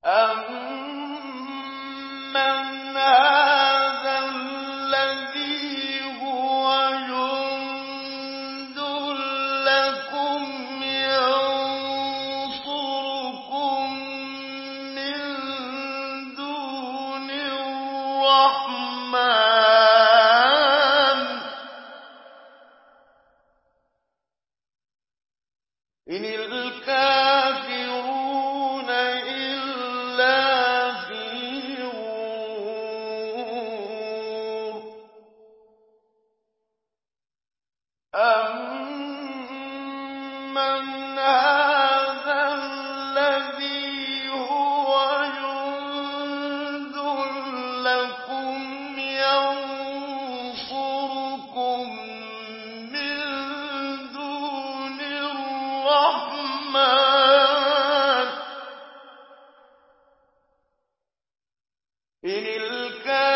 أَمَّنْ هَٰذَا الَّذِي هُوَ جُندٌ لَّكُمْ يَنصُرُكُم مِّن دُونِ الرَّحْمَٰنِ ۚ إِنِ الْكَافِرُونَ إِلَّا فِي غُرُورٍ أَمَّنْ هَٰذَا الَّذِي هُوَ جُندٌ لَّكُمْ يَنصُرُكُم مِّن دُونِ الرَّحْمَٰنِ ۚ إِنِ الْكَافِرُونَ